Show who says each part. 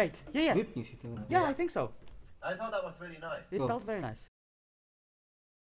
Speaker 1: great. Yeah, yeah.
Speaker 2: Wypnij się tym.
Speaker 1: Yeah, I think so.
Speaker 3: I thought that was really nice.
Speaker 1: It
Speaker 2: Cool.
Speaker 1: felt very nice.